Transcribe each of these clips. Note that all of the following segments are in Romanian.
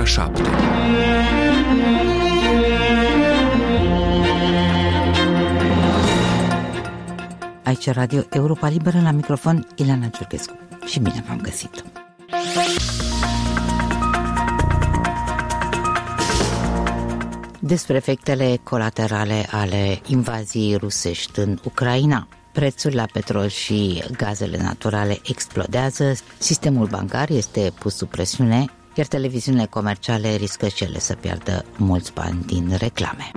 ora 7. Aici Radio Europa Liberă, la microfon Ileana Ciurchescu. Și bine v-am găsit! Despre efectele colaterale ale invaziei rusești în Ucraina. Prețul la petrol și gazele naturale explodează, sistemul bancar este pus sub presiune, iar televiziunile comerciale riscă și ele să piardă mulți bani din reclame.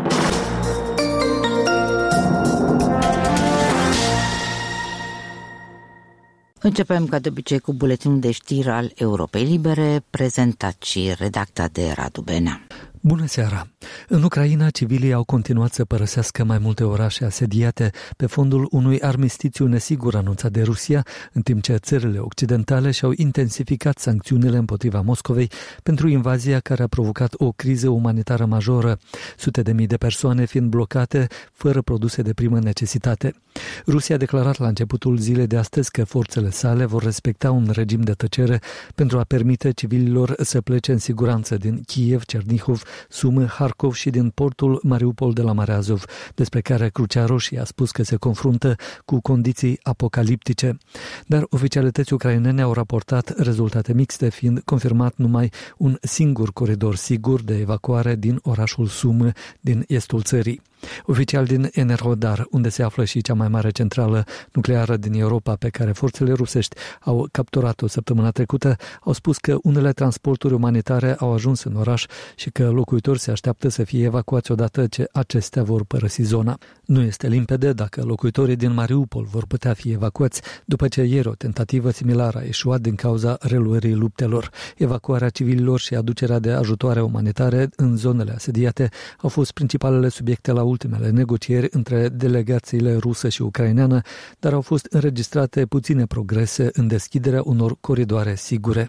Începem ca de obicei cu buletinul de știri al Europei Libere, prezentat și redactat de Radu Benea. Bună seara! În Ucraina, civilii au continuat să părăsească mai multe orașe asediate pe fondul unui armistițiu nesigur anunțat de Rusia, în timp ce țările occidentale și-au intensificat sancțiunile împotriva Moscovei pentru invazia care a provocat o criză umanitară majoră, sute de mii de persoane fiind blocate fără produse de primă necesitate. Rusia a declarat la începutul zilei de astăzi că forțele sale vor respecta un regim de tăcere pentru a permite civililor să plece în siguranță din Kiev, Cernihov, Sumă, Harkov și din portul Mariupol de la Marea Azov, despre care Crucea Roșie a spus că se confruntă cu condiții apocaliptice. Dar oficialități ucrainene au raportat rezultate mixte, fiind confirmat numai un singur coridor sigur de evacuare din orașul Sumă, din estul țării. Oficiali din Enerhodar, unde se află și cea mai mare centrală nucleară din Europa pe care forțele rusești au capturat-o săptămâna trecută, au spus că unele transporturi umanitare au ajuns în oraș și că locuitorii se așteaptă să fie evacuați odată ce acestea vor părăsi zona. Nu este limpede dacă locuitorii din Mariupol vor putea fi evacuați după ce ieri o tentativă similară a eșuat din cauza reluării luptelor. Evacuarea civililor și aducerea de ajutoare umanitare în zonele asediate au fost principalele subiecte la ultimele negocieri între delegațiile rusă și ucraineană, dar au fost înregistrate puține progrese în deschiderea unor coridoare sigure.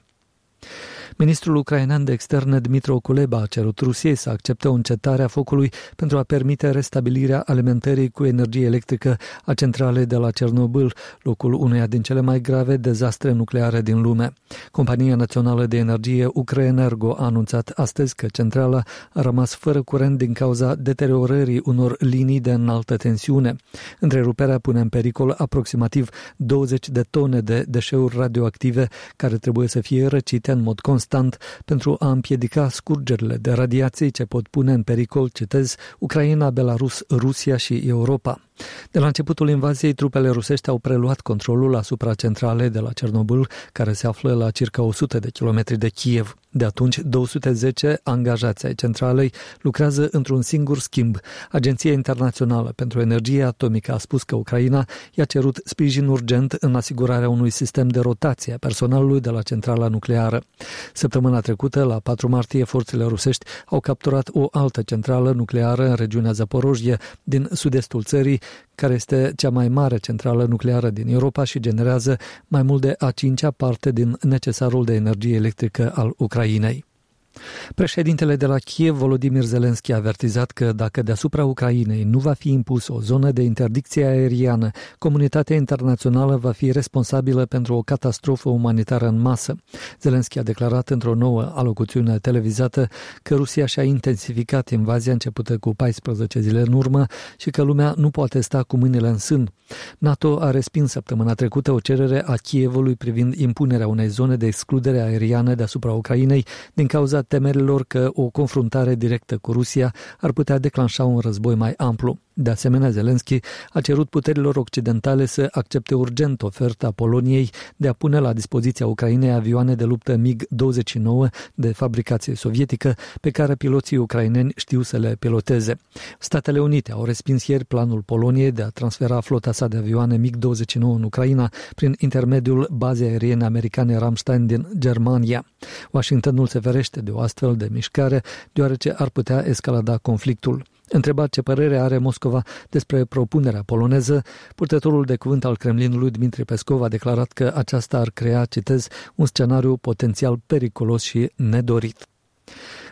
Ministrul ucrainean de externe Dmytro Kuleba a cerut Rusiei să accepte o încetare a focului pentru a permite restabilirea alimentării cu energie electrică a centralei de la Cernobâl, locul uneia din cele mai grave dezastre nucleare din lume. Compania Națională de Energie Ukrenergo a anunțat astăzi că centrala a rămas fără curent din cauza deteriorării unor linii de înaltă tensiune. Întreruperea pune în pericol aproximativ 20 de tone de deșeuri radioactive care trebuie să fie răcite în mod constant pentru a împiedica scurgerile de radiații ce pot pune în pericol, citez, Ucraina, Belarus, Rusia și Europa. De la începutul invaziei, trupele rusești au preluat controlul asupra centralei de la Cernobâl, care se află la circa 100 de kilometri de Kiev. De atunci, 210 angajați ai centralei lucrează într-un singur schimb. Agenția Internațională pentru Energie Atomică a spus că Ucraina i-a cerut sprijin urgent în asigurarea unui sistem de rotație a personalului de la centrala nucleară. Săptămâna trecută, la 4 martie, forțele rusești au capturat o altă centrală nucleară în regiunea Zaporojie, din sud-estul țării, care este cea mai mare centrală nucleară din Europa și generează mai mult de a 5-a parte din necesarul de energie electrică al Ucrainei. Președintele de la Kiev, Volodymyr Zelensky, a avertizat că dacă deasupra Ucrainei nu va fi impusă o zonă de interdicție aeriană, comunitatea internațională va fi responsabilă pentru o catastrofă umanitară în masă. Zelensky a declarat într-o nouă alocuțiune televizată că Rusia și-a intensificat invazia începută cu 14 zile în urmă și că lumea nu poate sta cu mâinile în sân. NATO a respins săptămâna trecută o cerere a Kievului privind impunerea unei zone de excludere aeriană deasupra Ucrainei din cauza temerilor că o confruntare directă cu Rusia ar putea declanșa un război mai amplu. De asemenea, Zelensky a cerut puterilor occidentale să accepte urgent oferta Poloniei de a pune la dispoziția Ucrainei avioane de luptă MiG-29 de fabricație sovietică pe care piloții ucraineni știu să le piloteze. Statele Unite au respins ieri planul Poloniei de a transfera flota sa de avioane MiG-29 în Ucraina prin intermediul bazei aeriene americane Ramstein din Germania. Washingtonul se ferește de o astfel de mișcare, deoarece ar putea escalada conflictul. Întrebat ce părere are Moscova despre propunerea poloneză, purtătorul de cuvânt al Kremlinului, Dmitri Peskov, a declarat că aceasta ar crea, citez, un scenariu potențial periculos și nedorit.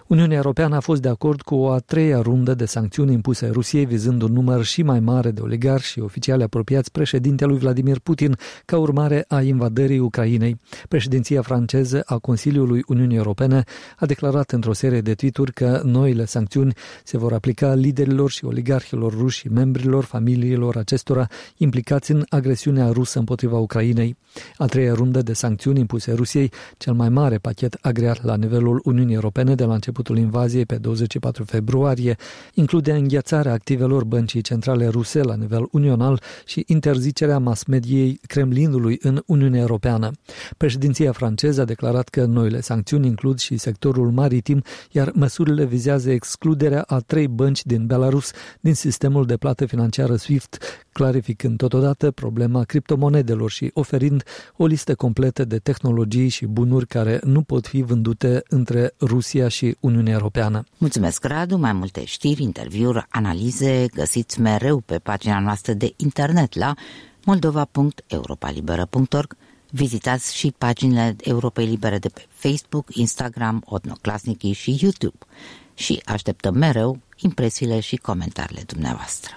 Uniunea Europeană a fost de acord cu o a treia rundă de sancțiuni impuse Rusiei, vizând un număr și mai mare de oligarhi și oficiali apropiați președintelui Vladimir Putin ca urmare a invadării Ucrainei. Președinția franceză a Consiliului Uniunii Europene a declarat într-o serie de tweet-uri că noile sancțiuni se vor aplica liderilor și oligarhilor ruși și membrilor familiilor acestora implicați în agresiunea rusă împotriva Ucrainei. A treia rundă de sancțiuni impuse Rusiei, cel mai mare pachet agreat la nivelul Uniunii Europene de la începutul invaziei pe 24 februarie, include înghețarea activelor băncii centrale ruse la nivel unional și interzicerea mass-mediei Kremlinului în Uniunea Europeană. Președinția franceză a declarat că noile sancțiuni includ și sectorul maritim, iar măsurile vizează excluderea a 3 bănci din Belarus din sistemul de plată financiară SWIFT, clarificând totodată problema criptomonedelor și oferind o listă completă de tehnologii și bunuri care nu pot fi vândute între Rusia și Uniunea Europeană. Mulțumesc, Radu! Mai multe știri, interviuri, analize găsiți mereu pe pagina noastră de internet la moldova.europalibera.org. Vizitați și paginile Europei Libere de pe Facebook, Instagram, Odnoclasnici și YouTube. Și așteptăm mereu impresiile și comentariile dumneavoastră.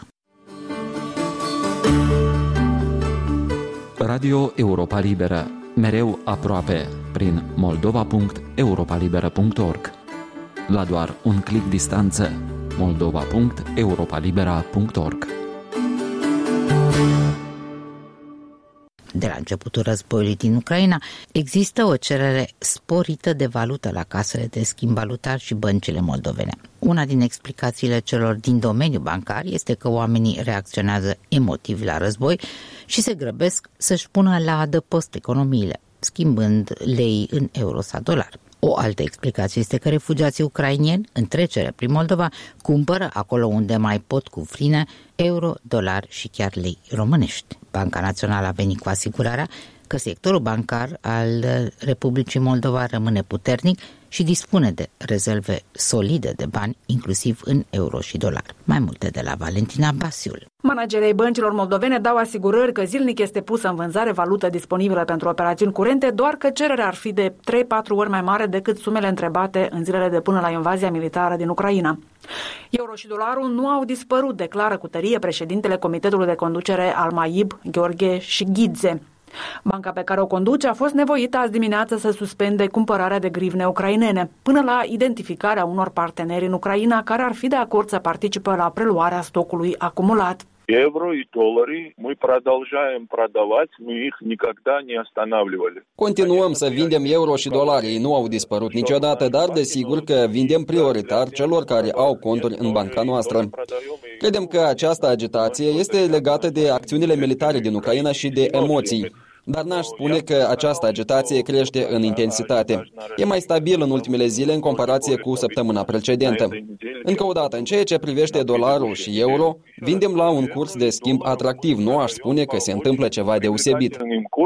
Radio Europa Liberă, mereu aproape, prin moldova.europalibera.org. La doar un click distanță, moldova.europalibera.org. De la începutul războiului din Ucraina, există o cerere sporită de valută la casele de schimb valutar și băncile moldovene. Una din explicațiile celor din domeniul bancar este că oamenii reacționează emotiv la război și se grăbesc să-și pună la adăpost economiile, schimbând lei în euro sau dolari. O altă explicație este că refugiații ucrainieni, în trecere prin Moldova, cumpără acolo unde mai pot cu frine euro, dolari și chiar lei românești. Banca Națională a venit cu asigurarea că sectorul bancar al Republicii Moldova rămâne puternic și dispune de rezerve solide de bani, inclusiv în euro și dolari. Mai multe de la Valentina Basiul. Managerii băncilor moldovene dau asigurări că zilnic este pusă în vânzare valută disponibilă pentru operațiuni curente, doar că cererea ar fi de 3-4 ori mai mare decât sumele întrebate în zilele de până la invazia militară din Ucraina. Euro și dolarul nu au dispărut, declară cu tărie președintele Comitetului de Conducere al MAIB, Gheorghe Șighidze. Banca pe care o conduce a fost nevoită azi dimineață să suspende cumpărarea de grivne ucrainene, până la identificarea unor parteneri în Ucraina care ar fi de acord să participe la preluarea stocului acumulat. Евро и доллары мы продолжаем продавать, мы их никогда не останавливали. Continuăm să vindem euro și dolari, ei nu au dispărut niciodată, dar desigur că vindem prioritar celor care au conturi în banca noastră. Credem că această agitație este legată de acțiunile militare din Ucraina și de emoții. Dar n-aș spune că această agitație crește în intensitate. E mai stabil în ultimele zile în comparație cu săptămâna precedentă. Încă o dată, în ceea ce privește dolarul și euro, vindem la un curs de schimb atractiv. Nu aș spune că se întâmplă ceva deosebit.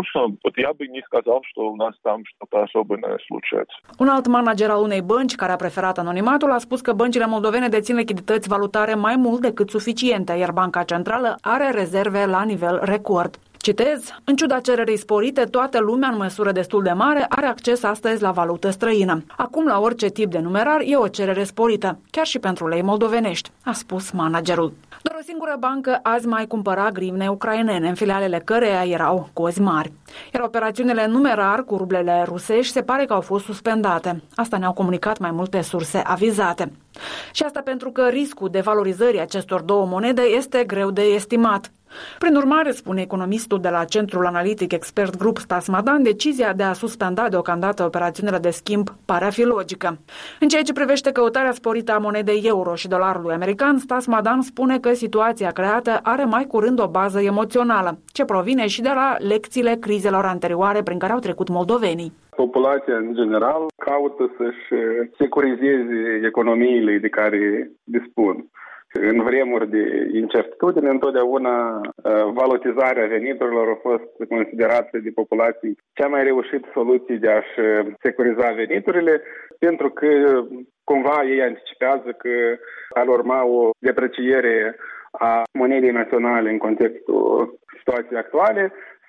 Un alt manager al unei bănci, care a preferat anonimatul, a spus că băncile moldovene dețin lichidități valutare mai mult decât suficiente, iar Banca Centrală are rezerve la nivel record. Citez, în ciuda cererii sporite, toată lumea în măsură destul de mare are acces astăzi la valută străină. Acum, la orice tip de numerar, e o cerere sporită, chiar și pentru lei moldovenești, a spus managerul. Doar o singură bancă azi mai cumpăra grivne ucrainene, în filialele căreia erau cozi mari. Iar operațiunile numerar cu rublele rusești se pare că au fost suspendate. Asta ne-au comunicat mai multe surse avizate. Și asta pentru că riscul devalorizării acestor două monede este greu de estimat. Prin urmare, spune economistul de la Centrul Analitic Expert Group Stas Madan, decizia de a suspenda deocamdată operațiunile de schimb pare a fi logică. În ceea ce privește căutarea sporită a monedei euro și dolarului american, Stas Madan spune că situația creată are mai curând o bază emoțională, ce provine și de la lecțiile crizelor anterioare prin care au trecut moldovenii. Populația, în general, caută să-și securizeze economiile de care dispun. În vremuri de incertitudine, întotdeauna valutizarea veniturilor a fost considerată de populații cea mai reușită soluție de a-și securiza veniturile, pentru că cumva ei anticipează că ar urma o depreciere a monedei naționale în contextul situației actuale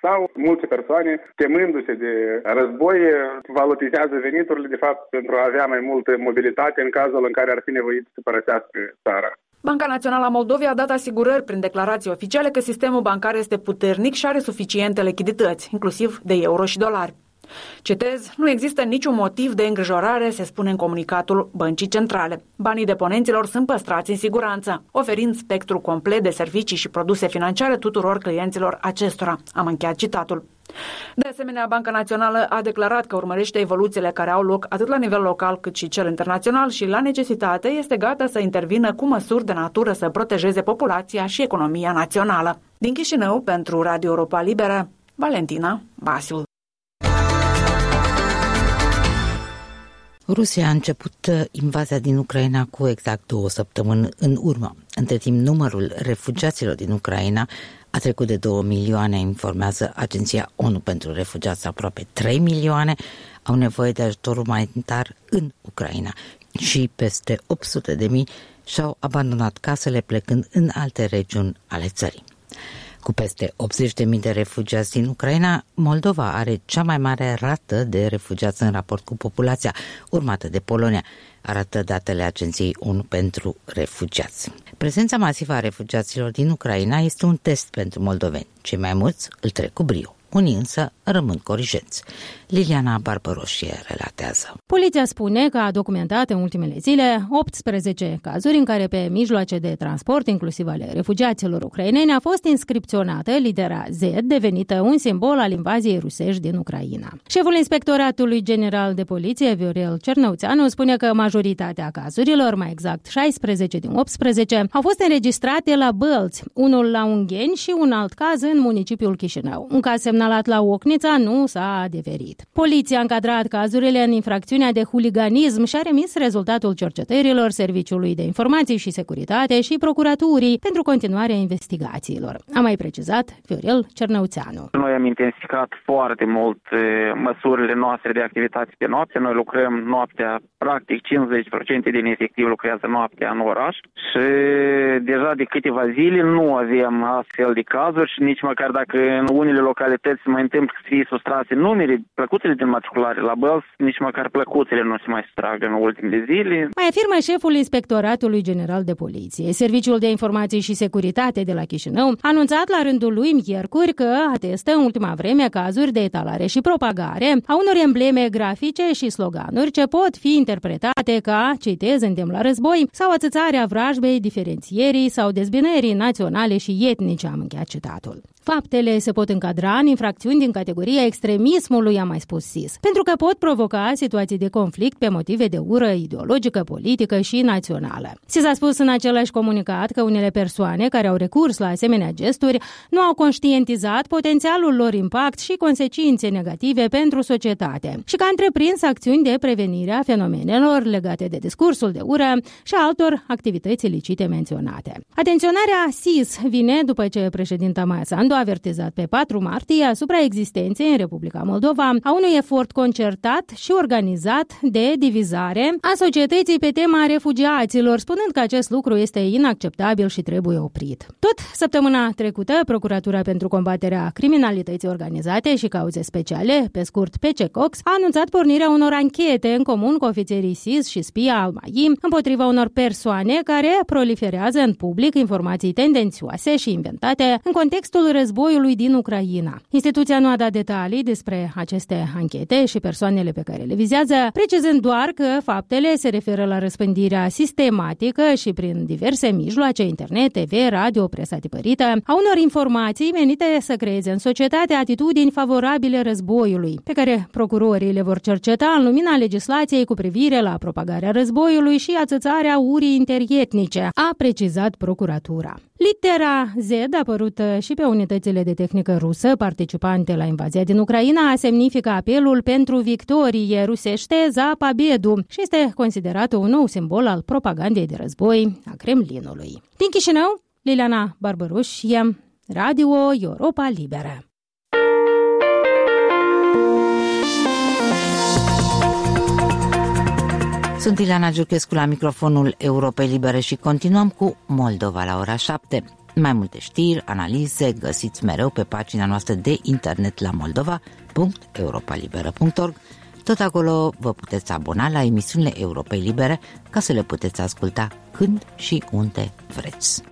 Sau multe persoane, temându-se de război, valutizează veniturile, de fapt, pentru a avea mai multă mobilitate în cazul în care ar fi nevoit să părăsească țara. Banca Națională a Moldovei a dat asigurări prin declarații oficiale că sistemul bancar este puternic și are suficiente lichidități, inclusiv de euro și dolari. Citez, nu există niciun motiv de îngrijorare, se spune în comunicatul Băncii Centrale. Banii deponenților sunt păstrați în siguranță, oferind spectru complet de servicii și produse financiare tuturor clienților acestora. Am încheiat citatul. De asemenea, Banca Națională a declarat că urmărește evoluțiile care au loc atât la nivel local cât și cel internațional și, la necesitate, este gata să intervină cu măsuri de natură să protejeze populația și economia națională. Din Chișinău, pentru Radio Europa Liberă, Valentina Basiul. Rusia a început invazia din Ucraina cu exact 2 săptămâni în urmă. Între timp, numărul refugiaților din Ucraina a trecut de 2 milioane, informează Agenția ONU pentru Refugiați. Aproape 3 milioane au nevoie de ajutor umanitar în Ucraina și peste 800.000 și-au abandonat casele plecând în alte regiuni ale țării. Cu peste 80.000 de refugiați din Ucraina, Moldova are cea mai mare rată de refugiați în raport cu populația, urmată de Polonia, arată datele Agenției ONU pentru Refugiați. Prezența masivă a refugiaților din Ucraina este un test pentru moldoveni. Cei mai mulți îl trec cu brio. Unii însă rămân corijenți. Liliana Barbăroșie relatează. Poliția spune că a documentat în ultimele zile 18 cazuri în care pe mijloace de transport, inclusiv ale refugiaților ucraineni, a fost inscripționată litera Z, devenită un simbol al invaziei rusești din Ucraina. Șeful Inspectoratului General de Poliție, Viorel Cernăuțeanu, spune că majoritatea cazurilor, mai exact 16 din 18, au fost înregistrate la Bălți, unul la Ungheni și un alt caz în municipiul Chișinău. Un caz semnalat la Ocnița nu s-a adeverit. Poliția a încadrat cazurile în infracțiunea de huliganism și a remis rezultatul cercetărilor Serviciului de Informații și Securitate și Procuraturii pentru continuarea investigațiilor. A mai precizat Viorel Cernăuțeanu. Noi am intensificat foarte mult măsurile noastre de activitate pe noapte. Noi lucrăm noaptea, practic 50% din efectiv lucrează noaptea în oraș și deja de câteva zile nu avem astfel de cazuri și nici măcar dacă în unele localități se mai întâmplă să fie sustrase numere, plăcuțele din matriculare la Bălți, nici măcar plăcuțele nu se mai sustrag în ultimele zile. Mai afirmă șeful Inspectoratului General de Poliție. Serviciul de Informații și Securitate de la Chișinău a anunțat la rândul lui miercuri că atestă în ultima vreme cazuri de etalare și propagare a unor embleme grafice și sloganuri ce pot fi interpretate ca, citez, îndemn la război sau atâțarea vrajbei, diferențierii sau dezbinării naționale și etnice, am încheiat citatul. Faptele se pot încadra în infracțiuni din categoria extremismului, a mai spus SIS, pentru că pot provoca situații de conflict pe motive de ură ideologică, politică și națională. SIS a spus în același comunicat că unele persoane care au recurs la asemenea gesturi nu au conștientizat potențialul lor impact și consecințe negative pentru societate și că a întreprins acțiuni de prevenire a fenomenelor legate de discursul de ură și altor activități ilicite menționate. Atenționarea SIS vine după ce președinta Maia Sandu a avertizat pe 4 martie asupra existenței în Republica Moldova a unui efort concertat și organizat de divizare a societății pe tema refugiaților, spunând că acest lucru este inacceptabil și trebuie oprit. Tot săptămâna trecută, Procuratura pentru combaterea criminalității organizate și cauze speciale, pe scurt PCCOX, a anunțat pornirea unor anchete în comun cu ofițerii SIS și SPIA al MAI împotriva unor persoane care proliferează în public informații tendențioase și inventate în contextul războiului din Ucraina. Instituția nu a dat detalii despre aceste anchete și persoanele pe care le vizează, precizând doar că faptele se referă la răspândirea sistematică și prin diverse mijloace, internet, TV, radio, presa tipărită, a unor informații menite să creeze în societate atitudini favorabile războiului, pe care procurorii le vor cerceta în lumina legislației cu privire la propagarea războiului și ațățarea urii interietnice, a precizat procuratura. Litera Z, apărută și pe unitățile de tehnică rusă participante la invazia din Ucraina, semnifică apelul pentru victorie rusește za Победу și este considerată un nou simbol al propagandei de război a Kremlinului. Din Chișinău, Liliana Barbărușie, Radio Europa Liberă. Sunt Ileana Giurchescu la microfonul Europei Libere și continuăm cu Moldova la ora 7. Mai multe știri, analize găsiți mereu pe pagina noastră de internet la moldova.europalibera.org. Tot acolo vă puteți abona la emisiunile Europei Libere ca să le puteți asculta când și unde vreți.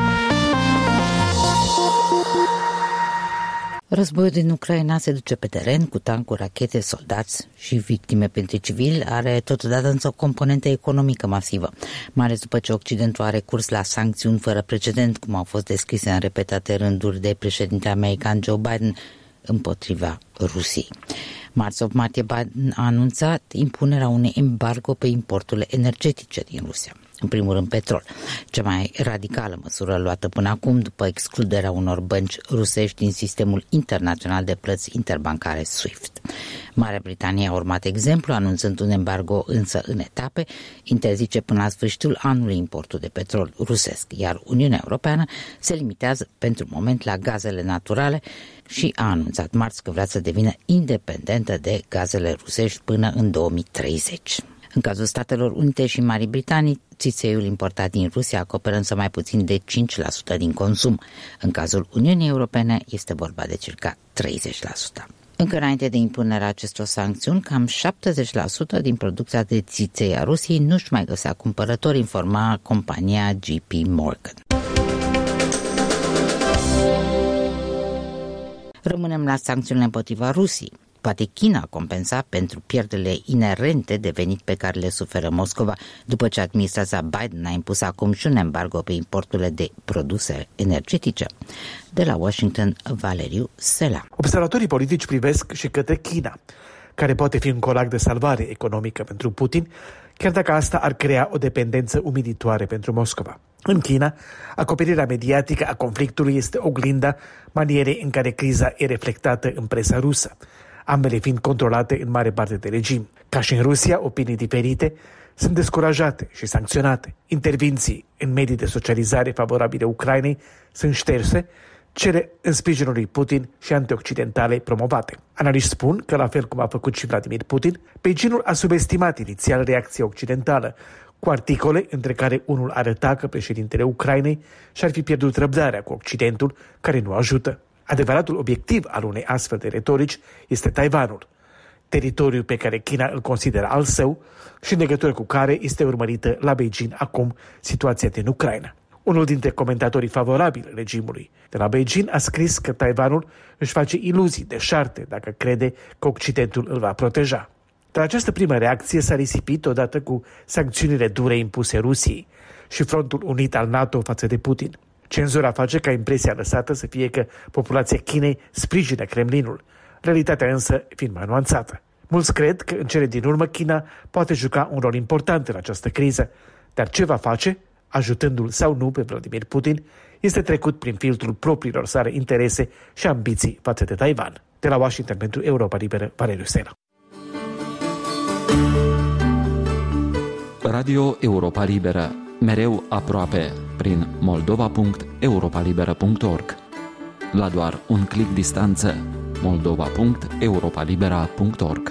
Războiul din Ucraina se duce pe teren cu tancuri, rachete, soldați și victime pentru civili, are totodată însă o componentă economică masivă, mai ales după ce Occidentul a recurs la sancțiuni fără precedent, cum au fost descrise în repetate rânduri de președintele american Joe Biden împotriva Rusiei. Marți 8 martie Biden a anunțat impunerea unui embargo pe importurile energetice din Rusia. În primul rând petrol, cea mai radicală măsură luată până acum după excluderea unor bănci rusești din sistemul internațional de plăți interbancare SWIFT. Marea Britanie a urmat exemplu, anunțând un embargo însă în etape, interzice până la sfârșitul anului importul de petrol rusesc, iar Uniunea Europeană se limitează pentru moment la gazele naturale și a anunțat marți că vrea să devină independentă de gazele rusești până în 2030. În cazul Statelor Unite și Marii Britanii, țițeiul importat din Rusia acoperă însă mai puțin de 5% din consum. În cazul Uniunii Europene este vorba de circa 30%. Încă înainte de impunerea acestor sancțiuni, cam 70% din producția de țiței a Rusiei nu-și mai găsea cumpărători, informa compania JP Morgan. Rămânem la sancțiunile împotriva Rusiei. Poate China compensa pentru pierderile inerente de venit pe care le suferă Moscova după ce administrația Biden a impus acum și un embargo pe importurile de produse energetice. De la Washington, Valeriu Sela. Observatorii politici privesc și către China, care poate fi un colac de salvare economică pentru Putin, chiar dacă asta ar crea o dependență umilitoare pentru Moscova. În China, acoperirea mediatică a conflictului este oglinda manierei în care criza e reflectată în presa rusă, ambele fiind controlate în mare parte de regim. Ca și în Rusia, opinii diferite sunt descurajate și sancționate. Intervenții în medii de socializare favorabile Ucrainei sunt șterse, cele în sprijinul lui Putin și antioccidentale promovate. Analiști spun că, la fel cum a făcut și Vladimir Putin, Beijingul a subestimat inițial reacția occidentală, cu articole între care unul arăta că președintele Ucrainei și-ar fi pierdut răbdarea cu Occidentul, care nu ajută. Adevăratul obiectiv al unei astfel de retorici este Taiwanul, teritoriul pe care China îl consideră al său și în legătură cu care este urmărită la Beijing acum situația din Ucraina. Unul dintre comentatorii favorabili regimului de la Beijing a scris că Taiwanul își face iluzii deșarte dacă crede că Occidentul îl va proteja. Dar această primă reacție s-a risipit odată cu sancțiunile dure impuse Rusiei și frontul unit al NATO față de Putin. Cenzura face ca impresia lăsată să fie că populația Chinei sprijină Kremlinul, realitatea însă fiind mai nuanțată. Mulți cred că în cele din urmă China poate juca un rol important în această criză, dar ce va face, ajutându-l sau nu pe Vladimir Putin, este trecut prin filtrul propriilor sale interese și ambiții față de Taiwan. De la Washington pentru Europa Liberă, Valeriu Sela. Radio Europa Liberă, mereu aproape, prin moldova.europalibera.org. La doar un clic distanță, moldova.europalibera.org.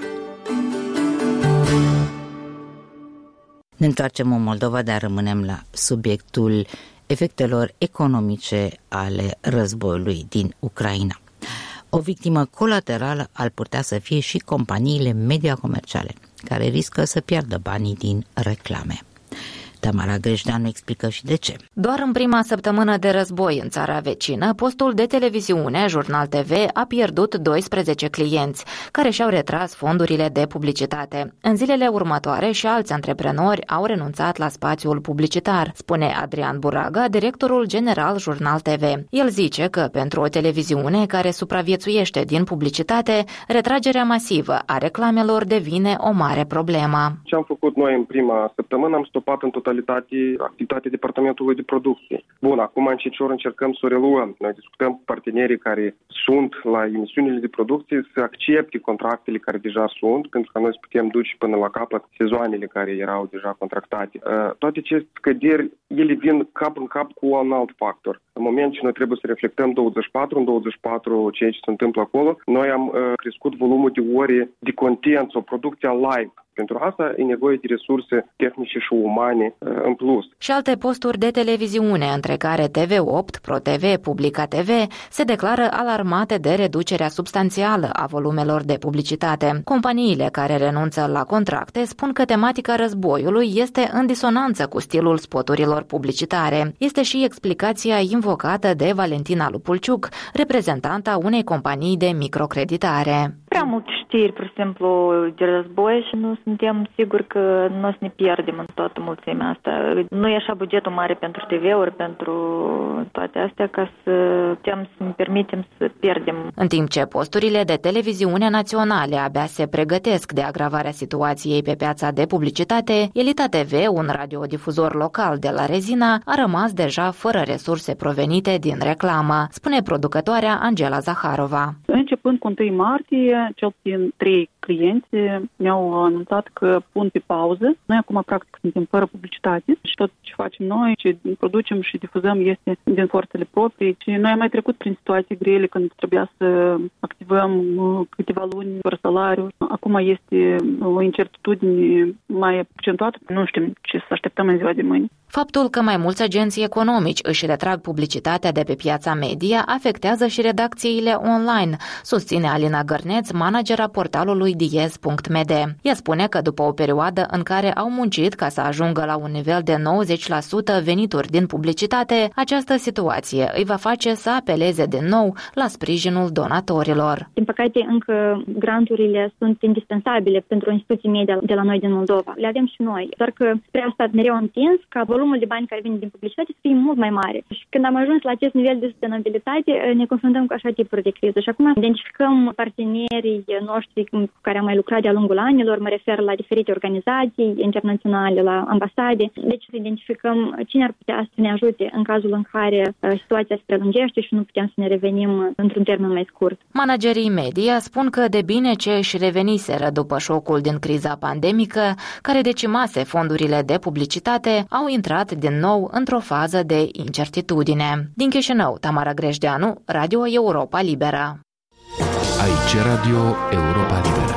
Ne întoarcem în Moldova, dar rămânem la subiectul efectelor economice ale războiului din Ucraina. O victimă colaterală ar putea să fie și companiile media comerciale, care riscă să piardă banii din reclame. Tamara Greșdeanu explică și de ce. Doar în prima săptămână de război în țara vecină, postul de televiziune Jurnal TV a pierdut 12 clienți, care și-au retras fondurile de publicitate. În zilele următoare și alți antreprenori au renunțat la spațiul publicitar, spune Adrian Buraga, directorul general Jurnal TV. El zice că pentru o televiziune care supraviețuiește din publicitate, retragerea masivă a reclamelor devine o mare problemă. Ce am făcut noi în prima săptămână? Am stopat în totalitate activitatea departamentului de producție. Bun, acum încetșor încercăm să o reluăm. Noi discutăm cu partenerii care sunt la emisiunile de producție să accepte contractele care deja sunt, pentru că noi să putem duce până la capăt sezoanele care erau deja contractate. Toate aceste scăderi, ele vin cap în cap cu un alt factor. În moment ce noi trebuie să reflectăm 24, în 24 ceea ce se întâmplă acolo, noi am crescut volumul de ore de content sau producția live. Pentru asta e nevoie de resurse tehnice și umane în plus. Și alte posturi de televiziune, între care TV8, ProTV, Publica TV, se declară alarmate de reducerea substanțială a volumelor de publicitate. Companiile care renunță la contracte spun că tematica războiului este în disonanță cu stilul spoturilor publicitare. Este și explicația invocată de Valentina Lupulciuc, reprezentanta unei companii de microcreditare. Prea multe știri, pur și simplu, de război și nu suntem siguri că nu o să ne pierdem în toată mulțimea asta. Nu e așa bugetul mare pentru TV-uri, pentru toate astea, ca să putem să ne permitem să pierdem. În timp ce posturile de televiziune naționale abia se pregătesc de agravarea situației pe piața de publicitate, Elita TV, un radiodifuzor local de la Rezina, a rămas deja fără resurse provenite din reclamă, spune producătoarea Angela Zaharova. Începând cu 1 martie, cel puțin 3 clienți ne-au anunțat că pun pe pauză. Noi acum, practic, suntem fără publicitate și tot ce facem noi, ce producem și difuzăm este din forțele proprii. Și noi am mai trecut prin situații grele când trebuia să activăm câteva luni fără salariu. Acum este o incertitudine mai accentuată. Nu știm ce să așteptăm în ziua de mâine. Faptul că mai mulți agenții economici își retrag publicitatea de pe piața media afectează și redacțiile online, susține Alina Gărneț, managera portalului diez.md. Ea spune că după o perioadă în care au muncit ca să ajungă la un nivel de 90% venituri din publicitate, această situație îi va face să apeleze din nou la sprijinul donatorilor. Din păcate, încă granturile sunt indispensabile pentru instituții media de la noi din Moldova. Le avem și noi, doar că spre asta mereu am tins ca volumul de bani care vine din publicitate să fie mult mai mare. Și când am ajuns la acest nivel de sustenabilitate, ne confruntăm cu așa tipuri de criză. Și acum identificăm partenerii noștri cu care am mai lucrat de-a lungul anilor, mă refer la diferite organizații internaționale, la ambasade. Deci să identificăm cine ar putea să ne ajute în cazul în care situația se prelungește și nu putem să ne revenim într-un termen mai scurt. Managerii media spun că de bine ce își reveniseră după șocul din criza pandemică, care decimase fondurile de publicitate, au intrat din nou într-o fază de incertitudine. Din Chișinău, Tamara Grejdeanu, Radio Europa Liberă. Aici Radio Europa Liberă.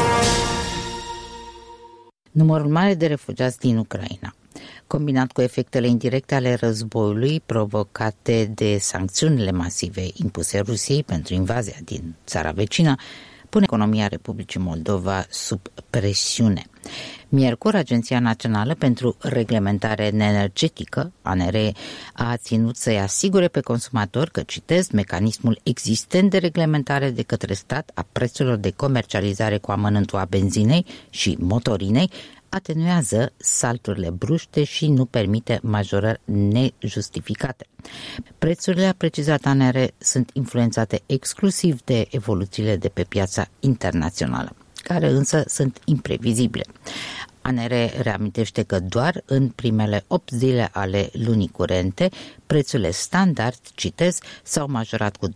Numărul mare de refugiați din Ucraina, combinat cu efectele indirecte ale războiului provocate de sancțiunile masive impuse Rusiei pentru invazia din țara vecină, pune economia Republicii Moldova sub presiune. Miercuri, Agenția Națională pentru Reglementare Energetică, ANR, a ținut să-i asigure pe consumator că, citez, mecanismul existent de reglementare de către stat a prețurilor de comercializare cu amănântul a benzinei și motorinei atenuează salturile bruște și nu permite majorări nejustificate. Prețurile, a precizat ANR, sunt influențate exclusiv de evoluțiile de pe piața internațională, care însă sunt imprevizibile. ANR reamintește că doar în primele 8 zile ale lunii curente, prețurile standard, citez, s-au majorat cu $278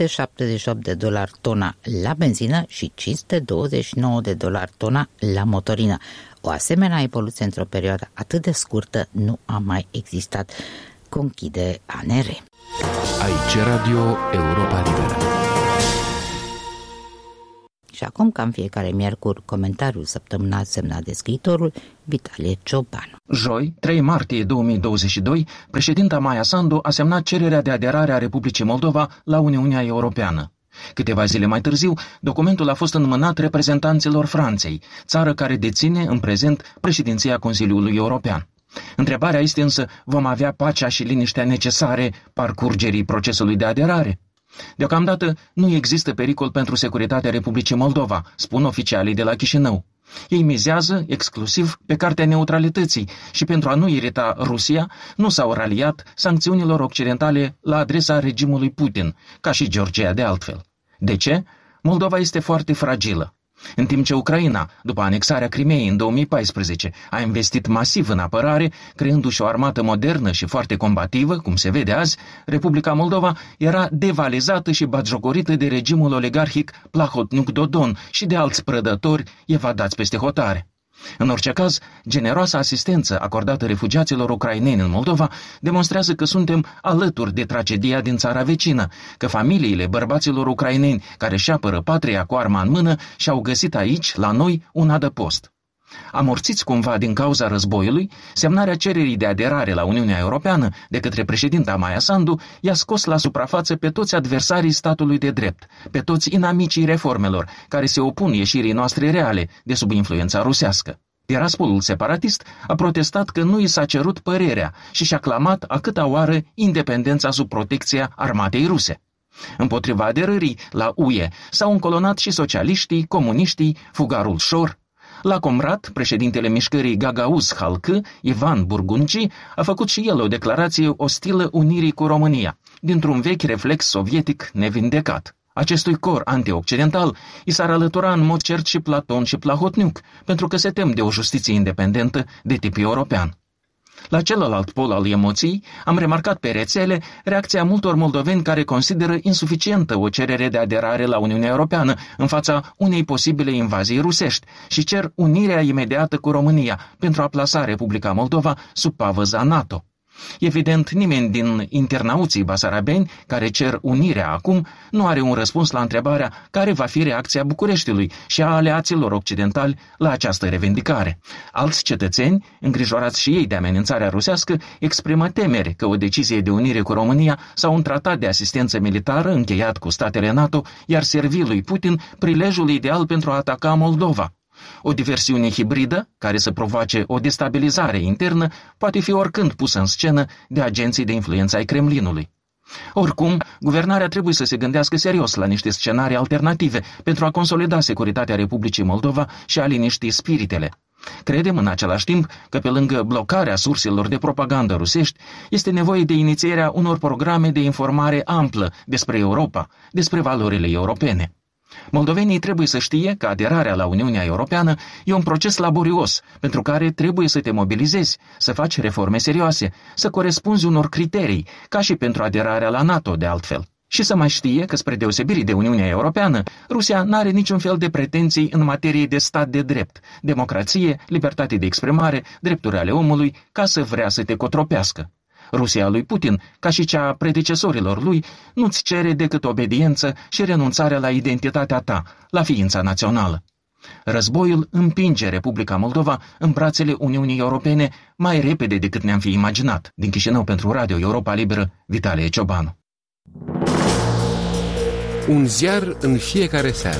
tona la benzină și $529 tona la motorină. O asemenea evoluție într-o perioadă atât de scurtă nu a mai existat, conchide ANR. Aici Radio Europa Liberă. Și acum, ca în fiecare miercuri, comentariul săptămânal semnat de scriitorul Vitalie Ciobanu. Joi, 3 martie 2022, președinta Maia Sandu a semnat cererea de aderare a Republicii Moldova la Uniunea Europeană. Câteva zile mai târziu, documentul a fost înmânat reprezentanților Franței, țară care deține în prezent președinția Consiliului European. Întrebarea este însă, vom avea pacea și liniștea necesare parcurgerii procesului de aderare? Deocamdată nu există pericol pentru securitatea Republicii Moldova, spun oficialii de la Chișinău. Ei mizează exclusiv pe cartea neutralității și pentru a nu irita Rusia, nu s-au raliat sancțiunilor occidentale la adresa regimului Putin, ca și Georgia de altfel. De ce? Moldova este foarte fragilă. În timp ce Ucraina, după anexarea Crimeei în 2014, a investit masiv în apărare, creându-și o armată modernă și foarte combativă, cum se vede azi, Republica Moldova era devalizată și batjocorită de regimul oligarhic Plahotniuc-Dodon și de alți prădători evadați peste hotare. În orice caz, generoasa asistență acordată refugiaților ucraineni în Moldova demonstrează că suntem alături de tragedia din țara vecină, că familiile bărbaților ucraineni care își apără patria cu arma în mână și-au găsit aici, la noi, un adăpost. Amorțiți cumva din cauza războiului, semnarea cererii de aderare la Uniunea Europeană de către președinta Maia Sandu i-a scos la suprafață pe toți adversarii statului de drept, pe toți inamicii reformelor, care se opun ieșirii noastre reale de sub influența rusească. Tiraspolul separatist a protestat că nu i s-a cerut părerea și și-a clamat a câta oară independența sub protecția armatei ruse. Împotriva aderării la UE s-au încolonat și socialiștii, comuniștii, fugarul Șor. La Comrat, președintele mișcării Gagauz Halkı, Ivan Burgunci, a făcut și el o declarație ostilă unirii cu România, dintr-un vechi reflex sovietic nevindecat. Acestui cor antioccidental i s-ar alătura în mod cert și Platon și Plahotniuc, pentru că se tem de o justiție independentă de tip european. La celălalt pol al emoției, am remarcat pe rețele reacția multor moldoveni care consideră insuficientă o cerere de aderare la Uniunea Europeană în fața unei posibile invazii rusești și cer unirea imediată cu România pentru a plasa Republica Moldova sub pavăza NATO. Evident, nimeni din internauții basarabeni care cer unirea acum nu are un răspuns la întrebarea care va fi reacția Bucureștiului și a aliaților occidentali la această revendicare. Alți cetățeni, îngrijorați și ei de amenințarea rusească, exprimă temeri că o decizie de unire cu România sau un tratat de asistență militară încheiat cu statele NATO i-ar servi lui Putin prilejul ideal pentru a ataca Moldova. O diversiune hibridă, care să provoace o destabilizare internă, poate fi oricând pusă în scenă de agenții de influență ai Kremlinului. Oricum, guvernarea trebuie să se gândească serios la niște scenarii alternative pentru a consolida securitatea Republicii Moldova și a liniști spiritele. Credem în același timp că pe lângă blocarea surselor de propagandă rusești, este nevoie de inițierea unor programe de informare amplă despre Europa, despre valorile europene. Moldovenii trebuie să știe că aderarea la Uniunea Europeană e un proces laborios, pentru care trebuie să te mobilizezi, să faci reforme serioase, să corespunzi unor criterii, ca și pentru aderarea la NATO de altfel. Și să mai știe că, spre deosebire de Uniunea Europeană, Rusia n-are niciun fel de pretenții în materie de stat de drept, democrație, libertate de exprimare, drepturi ale omului, ca să vrea să te cotropească. Rusia lui Putin, ca și cea a predecesorilor lui, nu-ți cere decât obediență și renunțarea la identitatea ta, la ființa națională. Războiul împinge Republica Moldova în brațele Uniunii Europene mai repede decât ne-am fi imaginat. Din Chișinău pentru Radio Europa Liberă, Vitalie Ciobanu. Un ziar în fiecare seară.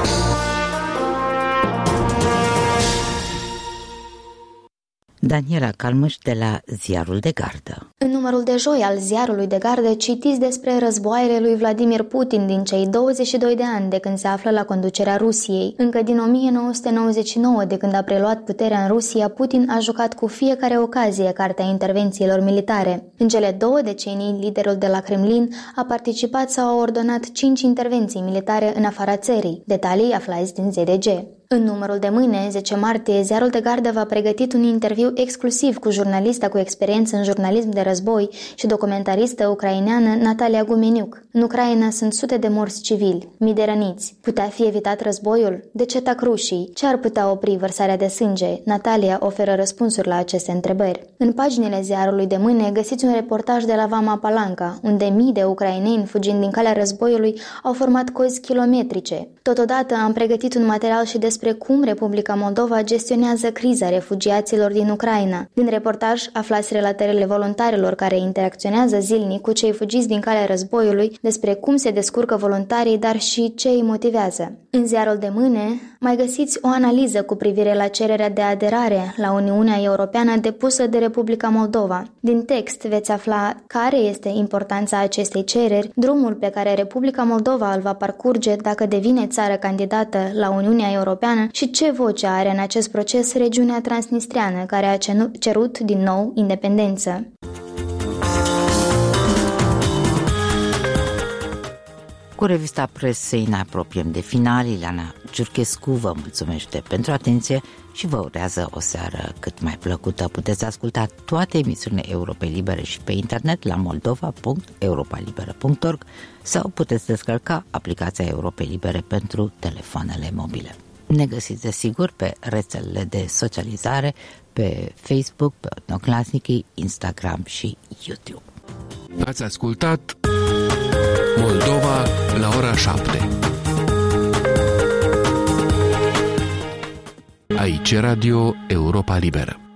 Daniela Calmâș de la Ziarul de Gardă. În numărul de joi al Ziarului de Gardă citiți despre războaiele lui Vladimir Putin din cei 22 de ani de când se află la conducerea Rusiei. Încă din 1999, de când a preluat puterea în Rusia, Putin a jucat cu fiecare ocazie cartea intervențiilor militare. În cele 2 decenii, liderul de la Kremlin a participat sau a ordonat 5 intervenții militare în afara țării. Detalii aflați din ZDG. În numărul de mâine, 10 martie, Ziarul de Gardă v-a pregătit un interviu exclusiv cu jurnalista cu experiență în jurnalism de război și documentaristă ucraineană Natalia Gumeniuc. În Ucraina sunt sute de morți civili, mii de răniți. Putea fi evitat războiul? De ce tac rușii? Ce ar putea opri vărsarea de sânge? Natalia oferă răspunsuri la aceste întrebări. În paginile Ziarului de mâine găsiți un reportaj de la Vama Palanca, unde mii de ucraineni, fugind din calea războiului, au format cozi kilometrice. Totodată am pregătit un material și despre cum Republica Moldova gestionează criza refugiaților din Ucraina. Din reportaj aflați relatările voluntarilor care interacționează zilnic cu cei fugiți din calea războiului, despre cum se descurcă voluntarii, dar și ce îi motivează. În Ziarul de mâine mai găsiți o analiză cu privire la cererea de aderare la Uniunea Europeană depusă de Republica Moldova. Din text veți afla care este importanța acestei cereri, drumul pe care Republica Moldova îl va parcurge dacă devine țară candidată la Uniunea Europeană și ce voce are în acest proces regiunea transnistreană, care a cerut din nou independență. Cu revista presei ne apropiem de final. Ileana Giurchescu vă mulțumește pentru atenție și vă urează o seară cât mai plăcută. Puteți asculta toate emisiunile Europei Libere și pe internet la moldova.europalibera.org sau puteți descărca aplicația Europei Libere pentru telefoanele mobile. Ne găsiți desigur pe rețelele de socializare, pe Facebook, pe Odnoclasnici, Instagram și YouTube. Ați ascultat Moldova la ora 7. Aici Radio Europa Liberă.